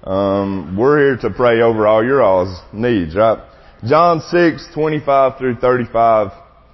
We're here to pray over all your all's needs, right? John 6:25 through 35,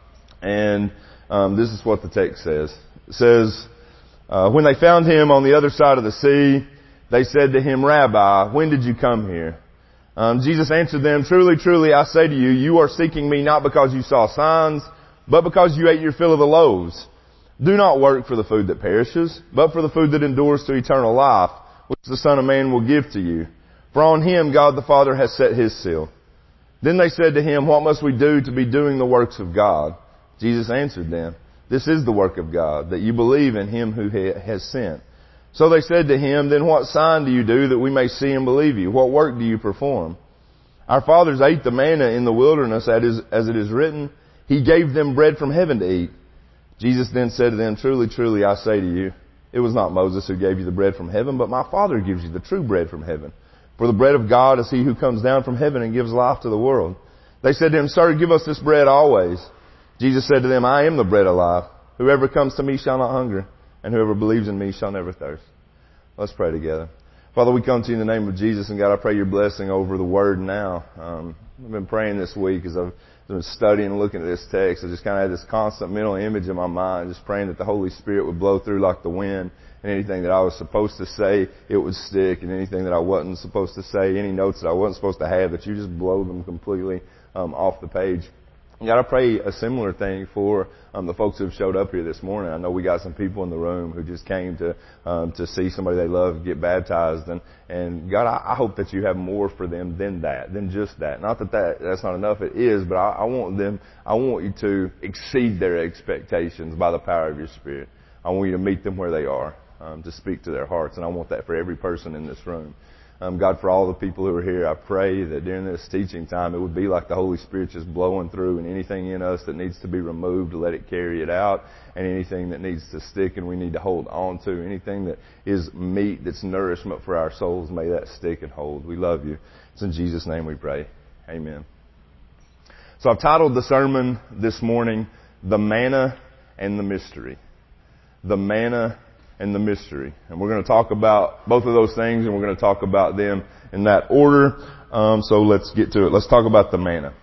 and this is what the text says. It says, when they found him on the other side of the sea, they said to him, Rabbi, when did you come here? Jesus answered them, Truly, truly, I say to you, you are seeking me not because you saw signs, but because you ate your fill of the loaves. Do not work for the food that perishes, but for the food that endures to eternal life, which the Son of Man will give to you. For on him God the Father has set his seal. Then they said to him, What must we do to be doing the works of God? Jesus answered them, This is the work of God, that you believe in him who has sent. So they said to him, Then what sign do you do that we may see and believe you? What work do you perform? Our fathers ate the manna in the wilderness, as it is written, He gave them bread from heaven to eat. Jesus then said to them, Truly, truly, I say to you, it was not Moses who gave you the bread from heaven, but my Father gives you the true bread from heaven. For the bread of God is he who comes down from heaven and gives life to the world. They said to him, Sir, give us this bread always. Jesus said to them, I am the bread of life. Whoever comes to me shall not hunger, and whoever believes in me shall never thirst. Let's pray together. Father, we come to you in the name of Jesus, and God, I pray your blessing over the word now. I've been praying this week as I've been studying and looking at this text. I just kind of had this constant mental image in my mind, just praying that the Holy Spirit would blow through like the wind, and anything that I was supposed to say, it would stick, and anything that I wasn't supposed to say, any notes that I wasn't supposed to have, that you just blow them completely off the page. God, I pray a similar thing for the folks who have showed up here this morning. I know we got some people in the room who just came to see somebody they love get baptized, and God, I hope that you have more for them than just that. Not that's not enough. It is, but I want you to exceed their expectations by the power of your Spirit. I want you to meet them where they are, to speak to their hearts, and I want that for every person in this room. God, for all the people who are here, I pray that during this teaching time, it would be like the Holy Spirit just blowing through, and anything in us that needs to be removed, let it carry it out, and anything that needs to stick and we need to hold on to, anything that is meat, that's nourishment for our souls, may that stick and hold. We love you. It's in Jesus' name we pray. Amen. So I've titled the sermon this morning, The Manna and the Mystery. The Manna and the Mystery. And we're going to talk about both of those things, and we're going to talk about them in that order. So let's get to it. Let's talk about the manna.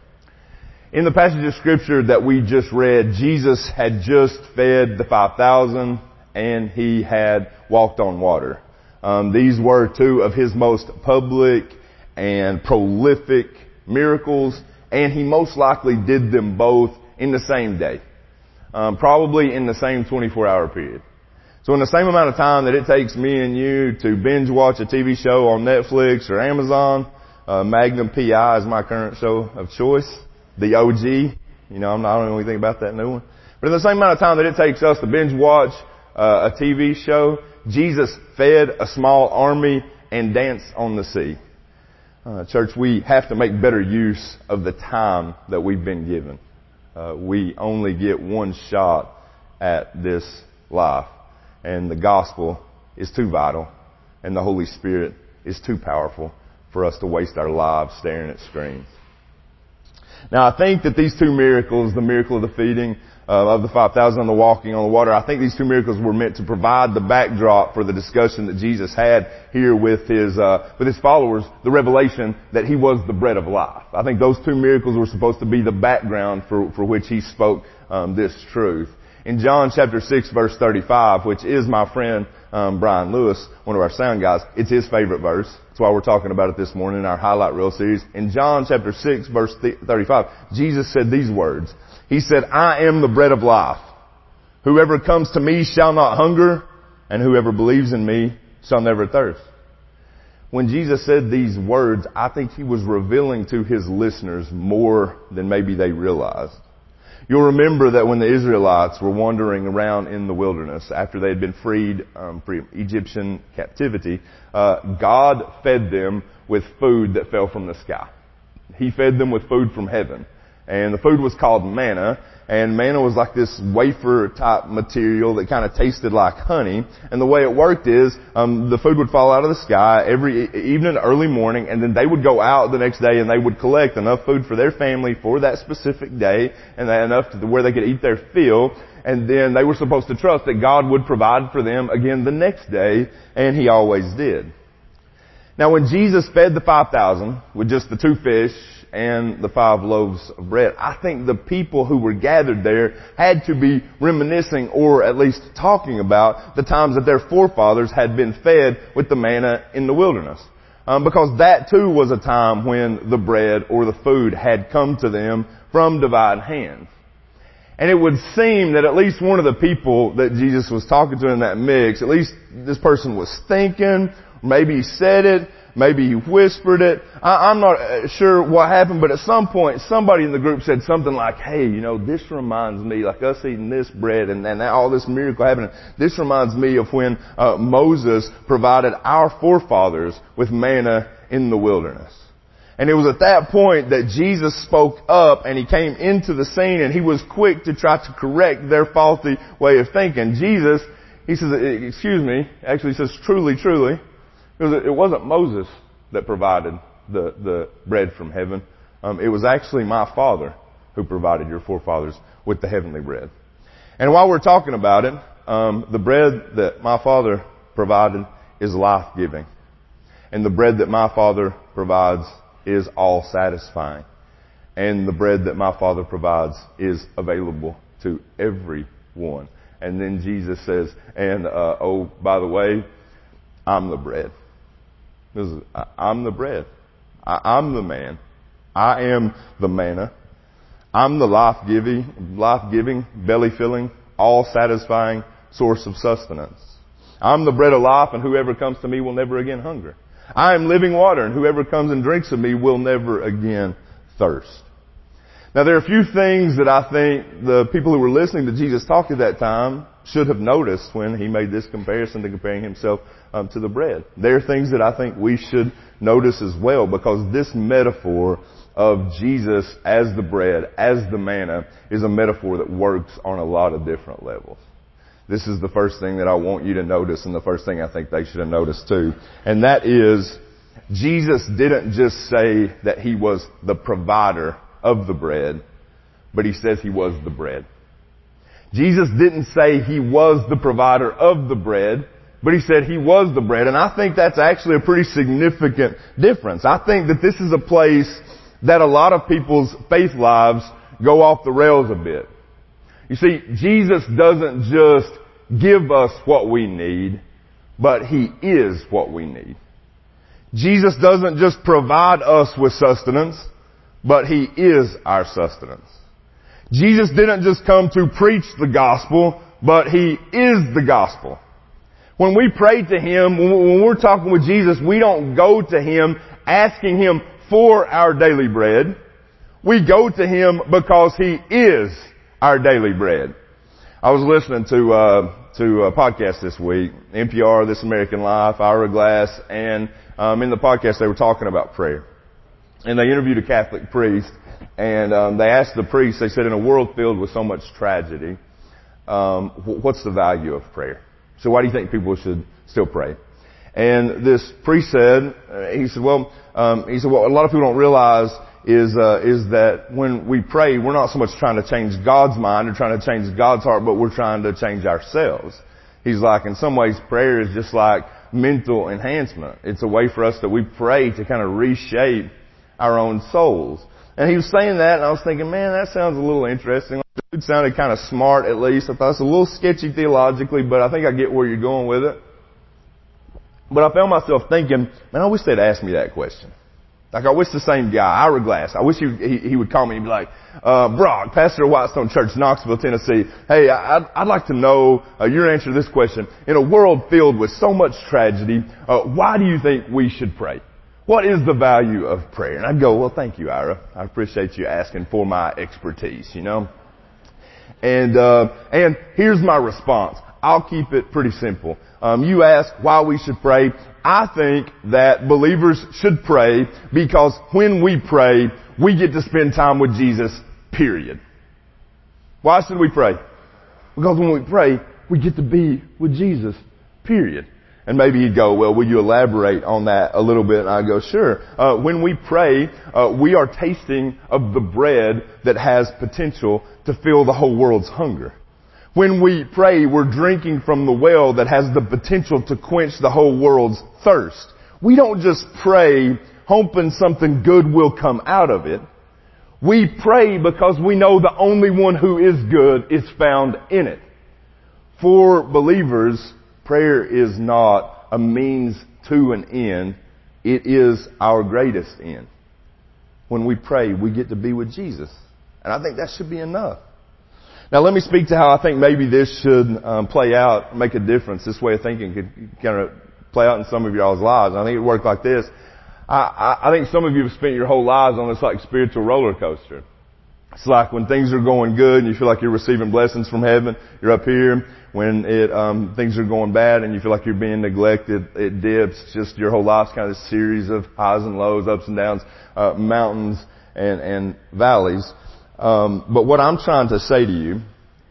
In the passage of Scripture that we just read, Jesus had just fed the 5,000, and he had walked on water. These were two of his most public and prolific miracles, and he most likely did them both in the same day. Probably in the same 24-hour period. So in the same amount of time that it takes me and you to binge watch a TV show on Netflix or Amazon, Magnum P.I. is my current show of choice. The OG. You know, I don't know anything about that new one. But in the same amount of time that it takes us to binge watch a TV show, Jesus fed a small army and danced on the sea. Church, we have to make better use of the time that we've been given. We only get one shot at this life. And the gospel is too vital, and the Holy Spirit is too powerful for us to waste our lives staring at screens. Now, I think that these two miracles, the miracle of the feeding of the 5,000 and the walking on the water, I think these two miracles were meant to provide the backdrop for the discussion that Jesus had here with his followers, the revelation that he was the bread of life. I think those two miracles were supposed to be the background for which he spoke this truth. In John chapter 6 verse 35, which is my friend Brian Lewis, one of our sound guys, it's his favorite verse. That's why we're talking about it this morning in our Highlight Reel series. In John chapter 6 verse 35, Jesus said these words. He said, I am the bread of life. Whoever comes to me shall not hunger, and whoever believes in me shall never thirst. When Jesus said these words, I think he was revealing to his listeners more than maybe they realized. You'll remember that when the Israelites were wandering around in the wilderness after they had been freed from Egyptian captivity, God fed them with food that fell from the sky. He fed them with food from heaven. And the food was called manna. And manna was like this wafer type material that kind of tasted like honey. And the way it worked is, the food would fall out of the sky every evening, early morning, and then they would go out the next day and they would collect enough food for their family for that specific day, and enough to where they could eat their fill. And then they were supposed to trust that God would provide for them again the next day, and He always did. Now when Jesus fed the 5,000 with just the 2 fish and the 5 loaves of bread, I think the people who were gathered there had to be reminiscing, or at least talking about, the times that their forefathers had been fed with the manna in the wilderness. Because that too was a time when the bread or the food had come to them from divine hands. And it would seem that at least one of the people that Jesus was talking to in that mix, at least this person was thinking, maybe he said it, maybe he whispered it. I'm not sure what happened, but at some point somebody in the group said something like, hey, this reminds me, like us eating this bread and all this miracle happening, this reminds me of when Moses provided our forefathers with manna in the wilderness. And it was at that point that Jesus spoke up and he came into the scene and he was quick to try to correct their faulty way of thinking. Jesus, he says, excuse me, actually he says, truly, truly. Because it wasn't Moses that provided the bread from heaven. It was actually my Father who provided your forefathers with the heavenly bread. And while we're talking about it, the bread that my Father provided is life-giving. And the bread that my Father provides is all satisfying. And the bread that my Father provides is available to everyone. And then Jesus says, and oh, by the way, I'm the bread. I'm the bread. I'm the man. I am the manna. I'm the life-giving, belly-filling, all-satisfying source of sustenance. I'm the bread of life, and whoever comes to me will never again hunger. I am living water, and whoever comes and drinks of me will never again thirst. Now, there are a few things that I think the people who were listening to Jesus talk at that time should have noticed when he made this comparison to comparing himself to the bread. There are things that I think we should notice as well, because this metaphor of Jesus as the bread, as the manna, is a metaphor that works on a lot of different levels. This is the first thing that I want you to notice, and the first thing I think they should have noticed too. And that is, Jesus didn't just say that he was the provider of the bread, but he says he was the bread. Jesus didn't say he was the provider of the bread, but he said he was the bread. And I think that's actually a pretty significant difference. I think that this is a place that a lot of people's faith lives go off the rails a bit. You see, Jesus doesn't just give us what we need, but he is what we need. Jesus doesn't just provide us with sustenance, but he is our sustenance. Jesus didn't just come to preach the gospel, but he is the gospel. When we pray to him, when we're talking with Jesus, we don't go to him asking him for our daily bread. We go to him because he is our daily bread. I was listening to a podcast this week, NPR, This American Life, Ira Glass, and in the podcast they were talking about prayer. And they interviewed a Catholic priest, and they asked the priest, they said, in a world filled with so much tragedy, what's the value of prayer? So why do you think people should still pray? And this priest said, well, a lot of people don't realize is that when we pray, we're not so much trying to change God's mind or trying to change God's heart, but we're trying to change ourselves. He's like, in some ways, prayer is just like mental enhancement. It's a way for us that we pray to kind of reshape our own souls. And he was saying that, and I was thinking, man, that sounds a little interesting. It sounded kind of smart, at least. I thought it's a little sketchy theologically, but I think I get where you're going with it. But I found myself thinking, man, I wish they'd asked me that question. Like, I wish the same guy, Ira Glass, I wish he would call me and be like, Brock, pastor of Whitestone Church, Knoxville, Tennessee. Hey, I'd like to know your answer to this question. In a world filled with so much tragedy, why do you think we should pray? What is the value of prayer? And I'd go, well, thank you, Ira. I appreciate you asking for my expertise, And here's my response. I'll keep it pretty simple. You ask why we should pray. I think that believers should pray because when we pray, we get to spend time with Jesus, period. Why should we pray? Because when we pray, we get to be with Jesus, period. And maybe you'd go, well, will you elaborate on that a little bit? And I go, sure. When we pray, we are tasting of the bread that has potential to fill the whole world's hunger. When we pray, we're drinking from the well that has the potential to quench the whole world's thirst. We don't just pray hoping something good will come out of it. We pray because we know the only one who is good is found in it. For believers, prayer is not a means to an end. It is our greatest end. When we pray, we get to be with Jesus. And I think that should be enough. Now let me speak to how I think maybe this should play out, make a difference. This way of thinking could kind of play out in some of y'all's lives. I think it would work like this. I think some of you have spent your whole lives on this like spiritual roller coaster. It's like when things are going good and you feel like you're receiving blessings from heaven, you're up here. When things are going bad and you feel like you're being neglected, it dips. Just your whole life's kind of a series of highs and lows, ups and downs, mountains and valleys. But what I'm trying to say to you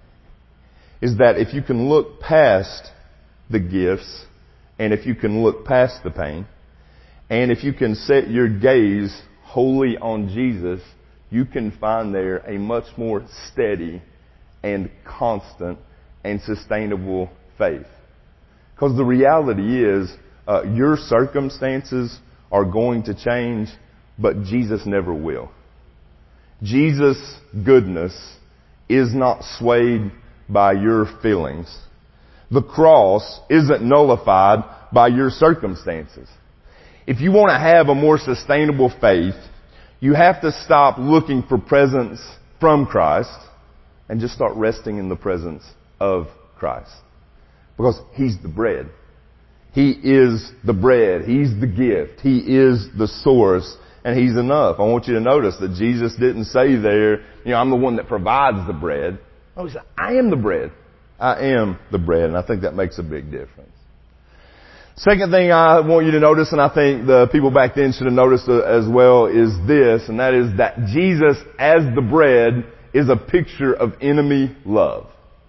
is that if you can look past the gifts and if you can look past the pain and if you can set your gaze wholly on Jesus, you can find there a much more steady and constant and sustainable faith. Because the reality is, your circumstances are going to change, but Jesus never will. Jesus' goodness is not swayed by your feelings. The cross isn't nullified by your circumstances. If you want to have a more sustainable faith, you have to stop looking for presence from Christ and just start resting in the presence of Christ. Because He's the bread. He is the bread. He's the gift. He is the source. And He's enough. I want you to notice that Jesus didn't say there, I'm the one that provides the bread. No, He said, I am the bread. I am the bread. And I think that makes a big difference. Second thing I want you to notice, and I think the people back then should have noticed as well, is this, and that is that Jesus as the bread is a picture of enemy love.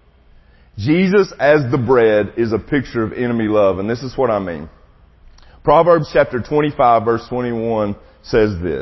Jesus as the bread is a picture of enemy love, and this is what I mean. Proverbs chapter 25 verse 21 says this.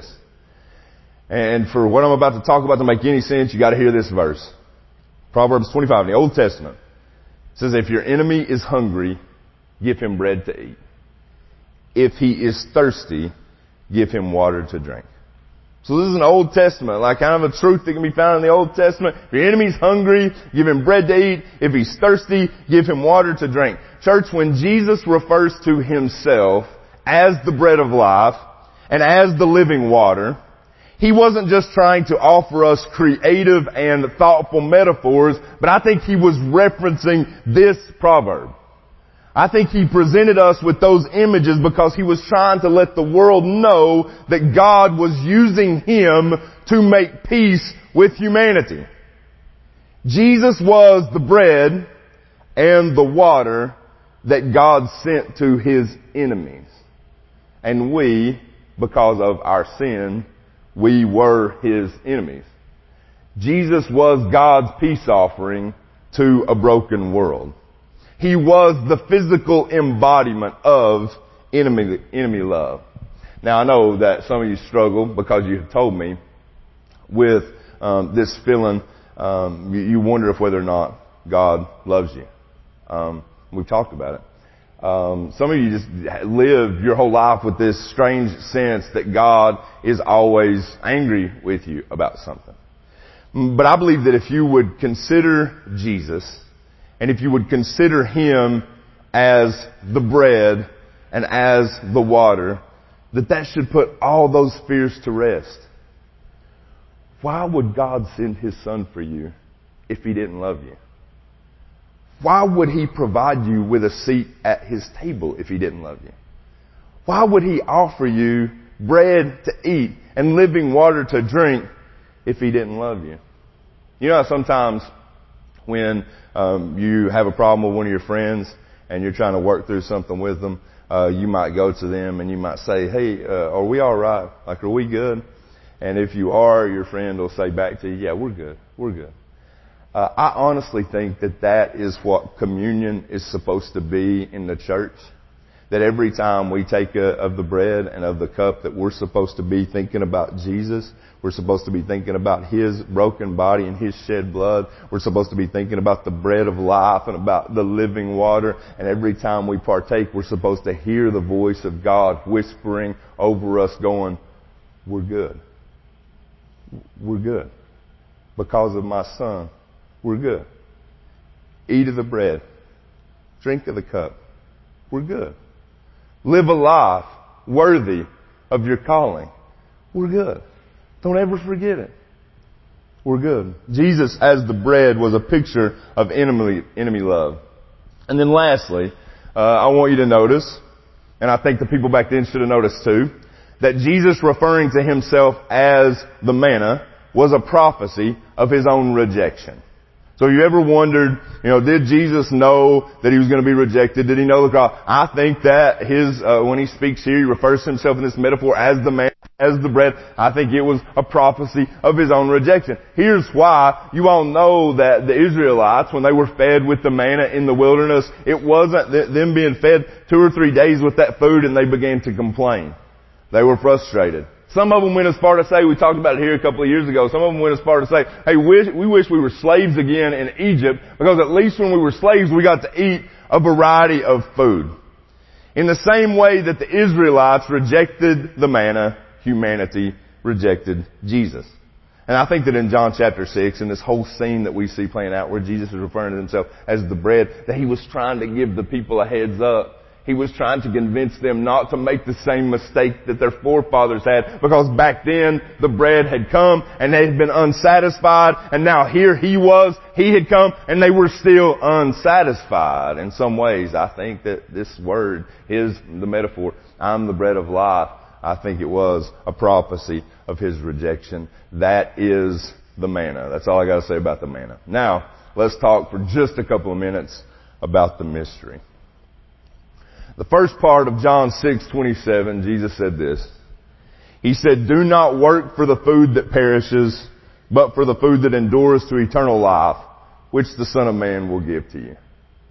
And for what I'm about to talk about to make any sense, you got to hear this verse. Proverbs 25 in the Old Testament. It says, if your enemy is hungry, give him bread to eat. If he is thirsty, give him water to drink. So this is an Old Testament, like kind of a truth that can be found in the Old Testament. If your enemy's hungry, give him bread to eat. If he's thirsty, give him water to drink. Church, when Jesus refers to Himself as the bread of life and as the living water, He wasn't just trying to offer us creative and thoughtful metaphors, but I think He was referencing this proverb. I think He presented us with those images because He was trying to let the world know that God was using Him to make peace with humanity. Jesus was the bread and the water that God sent to His enemies. And we, because of our sin, we were His enemies. Jesus was God's peace offering to a broken world. He was the physical embodiment of enemy love. Now I know that some of you struggle because you have told me with this feeling. You wonder if whether or not God loves you. We've talked about it. Some of you just live your whole life with this strange sense that God is always angry with you about something. But I believe that if you would consider Jesus, and if you would consider Him as the bread and as the water, that should put all those fears to rest. Why would God send His Son for you if He didn't love you? Why would He provide you with a seat at His table if He didn't love you? Why would He offer you bread to eat and living water to drink if He didn't love you? You know how sometimes when you have a problem with one of your friends and you're trying to work through something with them, you might go to them and you might say, hey, are we all right? Like, are we good? And if you are, your friend will say back to you, yeah, we're good. We're good. I honestly think that is what communion is supposed to be in the church. that every time we take of the bread and of the cup that we're supposed to be thinking about Jesus. We're supposed to be thinking about His broken body and His shed blood. We're supposed to be thinking about the bread of life and about the living water. And every time we partake, we're supposed to hear the voice of God whispering over us going, we're good. We're good. Because of my Son, we're good. Eat of the bread. Drink of the cup. We're good. Live a life worthy of your calling. We're good. Don't ever forget it. We're good. Jesus, as the bread, was a picture of enemy love. And then lastly, I want you to notice, and I think the people back then should have noticed too, that Jesus referring to Himself as the manna was a prophecy of His own rejection. So you ever wondered, did Jesus know that He was going to be rejected? Did He know the cross? I think that when He speaks here, He refers to Himself in this metaphor as the man, as the bread. I think it was a prophecy of His own rejection. Here's why. You all know that the Israelites, when they were fed with the manna in the wilderness, it wasn't them being fed 2 or 3 days with that food and they began to complain. They were frustrated. Some of them went as far to say, we talked about it here a couple of years ago, some of them went as far to say, hey, we wish we were slaves again in Egypt, because at least when we were slaves we got to eat a variety of food. In the same way that the Israelites rejected the manna, humanity rejected Jesus. And I think that in John chapter 6, in this whole scene that we see playing out where Jesus is referring to Himself as the bread, that He was trying to give the people a heads up. He was trying to convince them not to make the same mistake that their forefathers had, because back then the bread had come and they had been unsatisfied, and now here He had come and they were still unsatisfied. In some ways, I think that this word is the metaphor, I'm the bread of life. I think it was a prophecy of His rejection. That is the manna. That's all I got to say about the manna. Now, let's talk for just a couple of minutes about the mystery. The first part of John 6:27, Jesus said this. He said, do not work for the food that perishes, but for the food that endures to eternal life, which the Son of Man will give to you.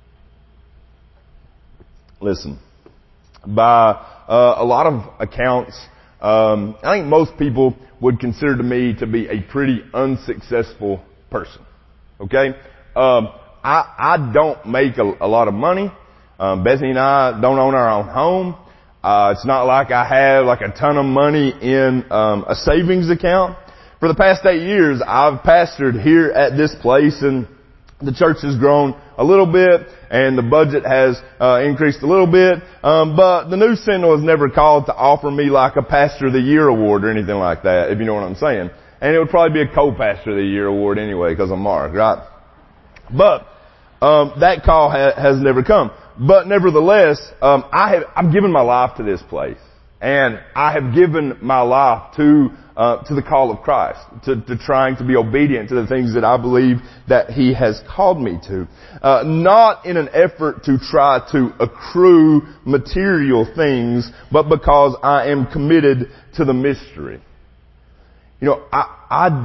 Listen, by a lot of accounts, I think most people would consider me to be a pretty unsuccessful person. Okay? I don't make a lot of money. Bethany and I don't own our own home. It's not like I have like a ton of money in a savings account. For the past 8 years, I've pastored here at this place, and the church has grown a little bit, and the budget has increased a little bit. But the News Sentinel has never called to offer me like a Pastor of the Year award or anything like that, if you know what I'm saying. And it would probably be a co-Pastor of the Year award anyway, because I'm Mark, right? But that call has never come. But nevertheless, I've given my life to this place, and I have given my life to the call of Christ, to trying to be obedient to the things that I believe that He has called me to. Not in an effort to try to accrue material things, but because I am committed to the mystery. I'm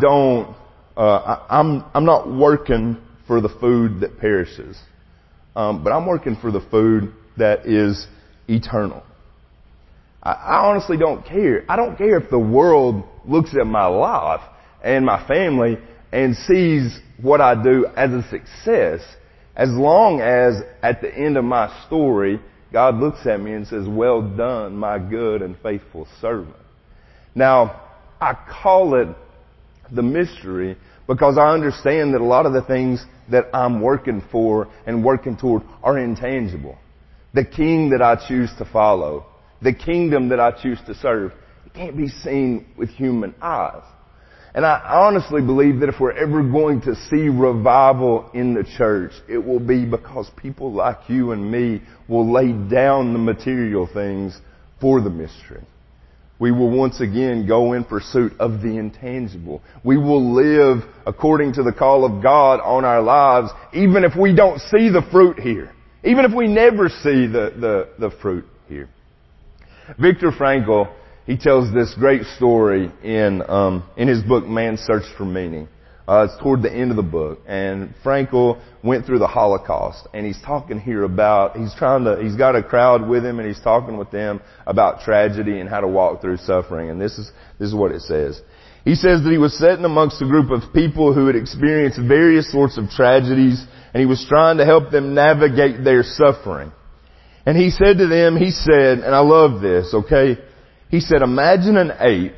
not working for the food that perishes. But I'm working for the food that is eternal. I honestly don't care. I don't care if the world looks at my life and my family and sees what I do as a success, as long as at the end of my story, God looks at me and says, well done, my good and faithful servant. Now, I call it the mystery because I understand that a lot of the things that I'm working for and working toward are intangible. The King that I choose to follow, the kingdom that I choose to serve, it can't be seen with human eyes. And I honestly believe that if we're ever going to see revival in the church, it will be because people like you and me will lay down the material things for the mystery. We will once again go in pursuit of the intangible. We will live according to the call of God on our lives, even if we don't see the fruit here. Even if we never see the fruit here. Viktor Frankl, he tells this great story in his book, Man's Search for Meaning. It's toward the end of the book, and Frankl went through the Holocaust, and he's talking here about, he's got a crowd with him, and he's talking with them about tragedy and how to walk through suffering, and this is what it says. He says that he was sitting amongst a group of people who had experienced various sorts of tragedies, and he was trying to help them navigate their suffering. And he said to them, and I love this, okay? He said, imagine an ape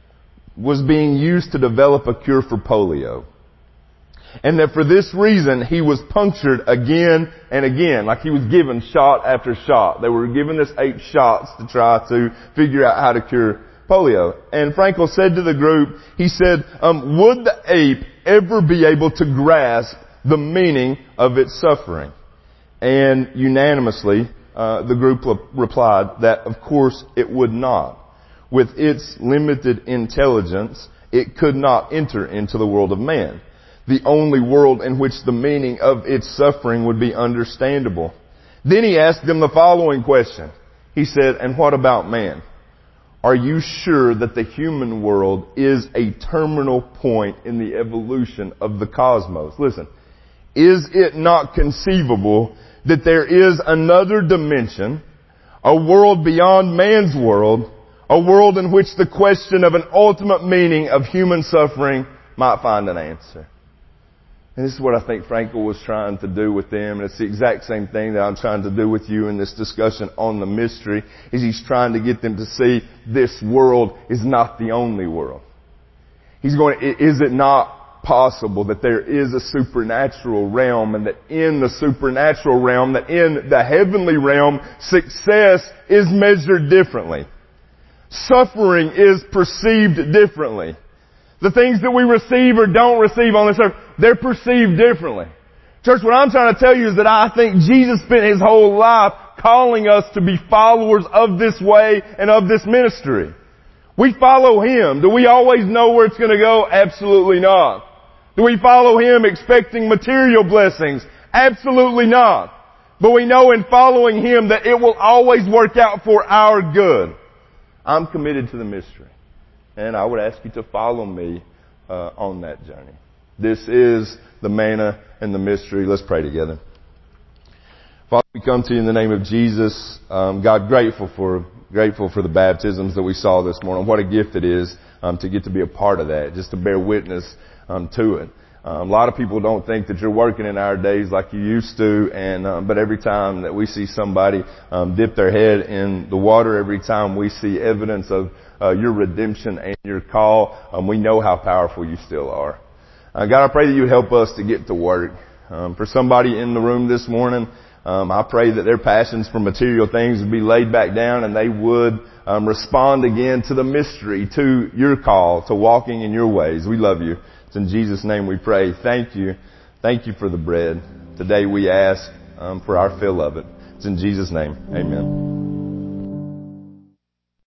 was being used to develop a cure for polio. And that for this reason, he was punctured again and again, like he was given shot after shot. They were giving this ape shots to try to figure out how to cure polio. And Frankl said to the group, he said, would the ape ever be able to grasp the meaning of its suffering? And unanimously, the group replied that of course it would not. With its limited intelligence, it could not enter into the world of man, the only world in which the meaning of its suffering would be understandable. Then he asked them the following question. He said, and what about man? Are you sure that the human world is a terminal point in the evolution of the cosmos? Listen, is it not conceivable that there is another dimension, a world beyond man's world, a world in which the question of an ultimate meaning of human suffering might find an answer? And this is what I think Frankl was trying to do with them, and it's the exact same thing that I'm trying to do with you in this discussion on the mystery, is he's trying to get them to see this world is not the only world. Is it not possible that there is a supernatural realm, and that in the supernatural realm, that in the heavenly realm, success is measured differently? Suffering is perceived differently. The things that we receive or don't receive on this earth, they're perceived differently. Church, what I'm trying to tell you is that I think Jesus spent His whole life calling us to be followers of this way and of this ministry. We follow Him. Do we always know where it's going to go? Absolutely not. Do we follow Him expecting material blessings? Absolutely not. But we know in following Him that it will always work out for our good. I'm committed to the mystery, and I would ask you to follow me on that journey. This is the manna and the mystery. Let's pray together. Father, we come to you in the name of Jesus. God, grateful for the baptisms that we saw this morning. What a gift it is to get to be a part of that, just to bear witness to it. A lot of people don't think that you're working in our days like you used to, but every time that we see somebody dip their head in the water, every time we see evidence of your redemption and your call, we know how powerful you still are. God, I pray that you would help us to get to work. For somebody in the room this morning, I pray that their passions for material things would be laid back down, and they would respond again to the mystery, to your call, to walking in your ways. We love you. It's in Jesus' name we pray. Thank you. Thank you for the bread. Today we ask for our fill of it. It's in Jesus' name. Amen.